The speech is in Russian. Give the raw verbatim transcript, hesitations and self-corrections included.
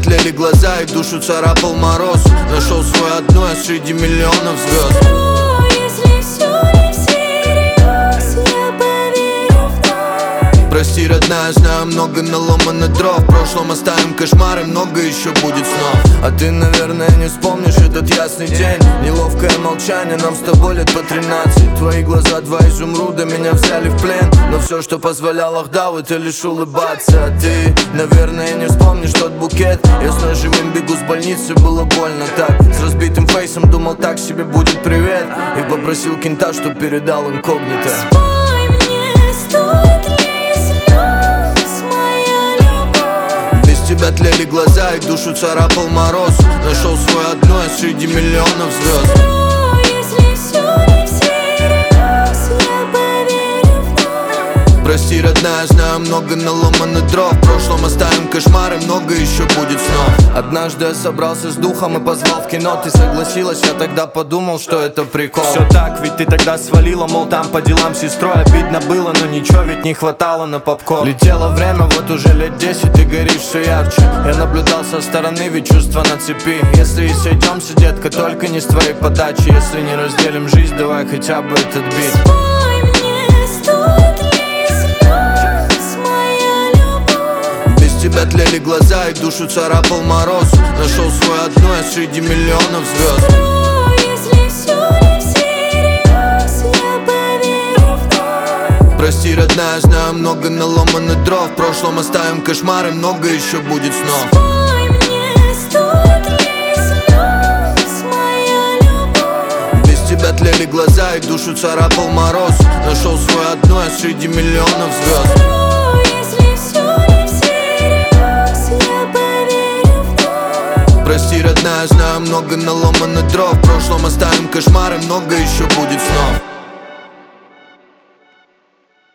тлели глаза и душу царапал мороз. Нашел свой одной среди миллионов звезд. Прости, родная, знаю, много наломано дров. В прошлом оставим кошмары, много еще будет снов. А ты, наверное, не вспомнишь этот ясный день. Неловкое молчание, нам с тобой лет по тринадцать. Твои глаза, два изумруда, меня взяли в плен. Но все, что позволял Ахдау, это лишь улыбаться. А ты, наверное, не вспомнишь тот букет. Я с ножевым бегу с больницы, было больно так. С разбитым фейсом думал, так себе будет привет. И попросил кента, чтоб передал инкогнито. Тебя тлели глаза и душу царапал мороз. Нашел свой одной среди миллионов звезд. Прости, родная, знаю, много наломано дров. В прошлом оставим кошмары, много еще будет снов. Однажды я собрался с духом и позвал в кино. Ты согласилась, я тогда подумал, что это прикол. Все так, ведь ты тогда свалила, мол, там по делам с сестрой. Обидно было, но ничего ведь не хватало на попкорн. Летело время, вот уже лет десять, ты горишь все ярче. Я наблюдал со стороны, ведь чувства на цепи. Если и сойдемся, детка, только не с твоей подачи. Если не разделим жизнь, давай хотя бы этот бит. Тебя тлели глаза и душу царапал мороз. Нашел свой одной среди миллионов звезд. Прости, родная, знаю, много наломано дров. В прошлом оставим кошмары, много еще будет снов. Без тебя тлели глаза и душу царапал мороз. Нашел свой одной среди миллионов звезд. Прости, родная, знаю, много наломано дров. В прошлом оставим кошмары, много еще будет снов.